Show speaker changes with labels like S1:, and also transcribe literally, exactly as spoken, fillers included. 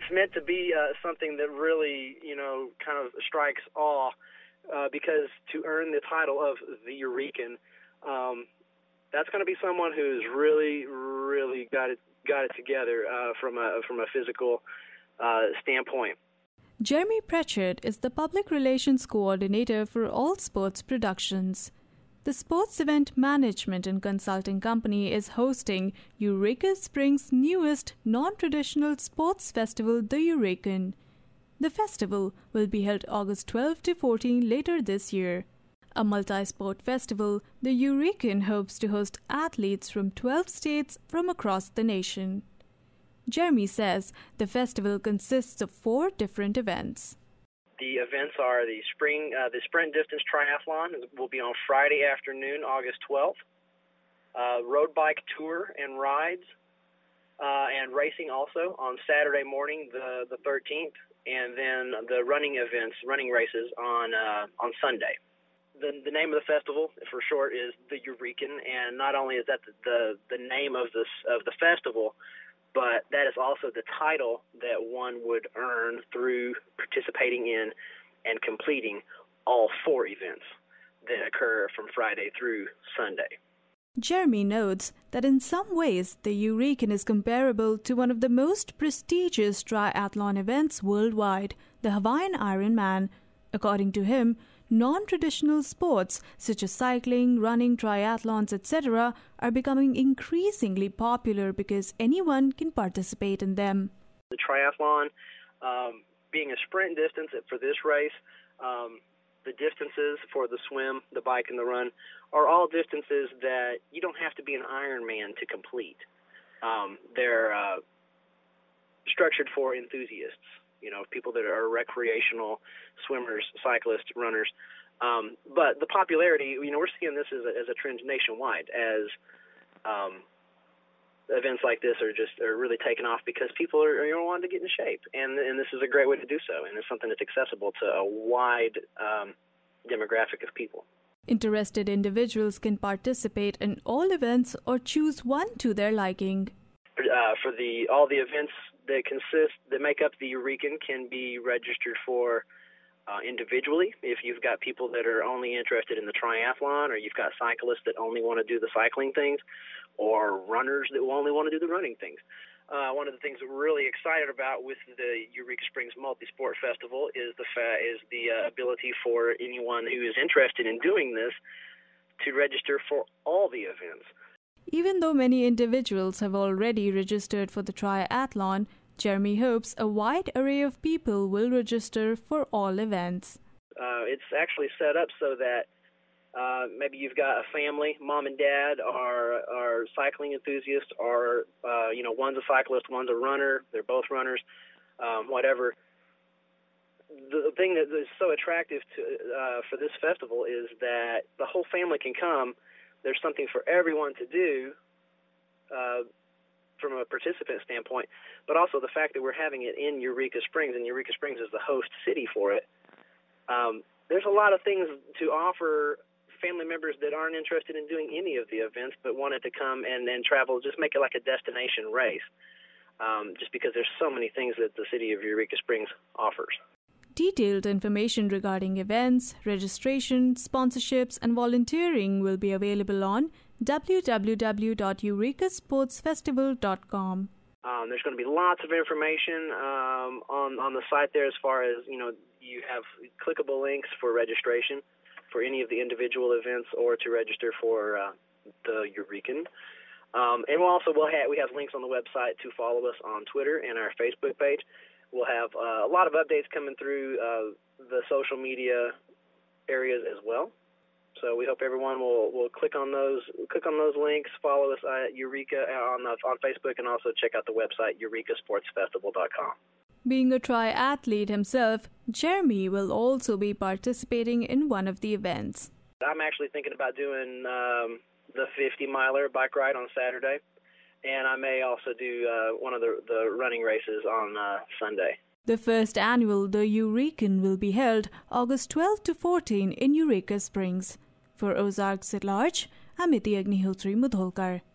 S1: it's meant to be uh, something that really, you know, kind of strikes awe, uh, because to earn the title of the Eurekan, um, that's going to be someone who's really, really got it got it together uh, from a from a physical uh, standpoint.
S2: Jeremy Pritchard is the Public Relations Coordinator for All Sports Productions. The sports event management and consulting company is hosting Eureka Springs' newest non-traditional sports festival, the Eurekan. The festival will be held August twelfth to fourteenth later this year. A multi-sport festival, the Eurekan hopes to host athletes from twelve states from across the nation. Jeremy says the festival consists of four different events.
S1: The events are the spring, uh, the sprint distance triathlon will be on Friday afternoon, August twelfth. Uh, road bike tour and rides uh, and racing also on Saturday morning, the, the thirteenth, and then the running events, running races on uh, on Sunday. The, the name of the festival, for short, is the Eurekan, and not only is that the, the, the name of this of the festival, but that is also the title that one would earn through participating in and completing all four events that occur from Friday through Sunday.
S2: Jeremy notes that in some ways the Eurekan is comparable to one of the most prestigious triathlon events worldwide, the Hawaiian Ironman. According to him, non-traditional sports such as cycling, running, triathlons, et cetera are becoming increasingly popular because anyone can participate in them.
S1: The triathlon, um, being a sprint distance for this race, um, the distances for the swim, the bike, and the run are all distances that you don't have to be an Ironman to complete. Um, they're uh, structured for enthusiasts. You know, people that are recreational swimmers, cyclists, runners. Um, but the popularity, you know, we're seeing this as a, as a trend nationwide as um, events like this are just are really taking off because people are, you know, wanting to get in shape. And, and this is a great way to do so. And it's something that's accessible to a wide um, demographic of people.
S2: Interested individuals can participate in all events or choose one to their liking.
S1: Uh, for the all the events that consist that make up the Eurekan can be registered for uh, individually. If you've got people that are only interested in the triathlon, or you've got cyclists that only want to do the cycling things, or runners that only want to do the running things. Uh, one of the things that we're really excited about with the Eureka Springs Multi-Sport Festival is the fa- is the uh, ability for anyone who is interested in doing this to register for all the events.
S2: Even though many individuals have already registered for the triathlon, Jeremy hopes a wide array of people will register for all events.
S1: Uh, it's actually set up so that uh, maybe you've got a family, mom and dad are are cycling enthusiasts, or uh, you know, one's a cyclist, one's a runner. They're both runners, um, whatever. The thing that is so attractive to uh, for this festival is that the whole family can come. There's something for everyone to do uh, from a participant standpoint, but also the fact that we're having it in Eureka Springs, and Eureka Springs is the host city for it. Um, there's a lot of things to offer family members that aren't interested in doing any of the events but wanted to come and, and travel, just make it like a destination race, um, just because there's so many things that the city of Eureka Springs offers.
S2: Detailed information regarding events, registration, sponsorships, and volunteering will be available on w w w dot eureka sports festival dot com.
S1: Um, there's going to be lots of information um, on on the site there. As far as, you know, you have clickable links for registration for any of the individual events or to register for uh, the Eurekan. Um, and we'll also we'll have we have links on the website to follow us on Twitter and our Facebook page. We'll have uh, a lot of updates coming through uh, the social media areas as well. So we hope everyone will, will click on those click on those links, follow us at Eureka on the, on Facebook, and also check out the website eureka sports festival dot com.
S2: Being a triathlete himself, Jeremy will also be participating in one of the events.
S1: I'm actually thinking about doing um, the fifty miler bike ride on Saturday. And I may also do uh, one of the, the running races on uh, Sunday.
S2: The first annual The Eurekan will be held August twelfth to fourteenth in Eureka Springs. For Ozarks at Large, I'm Iti Agnihotri Mudholkar.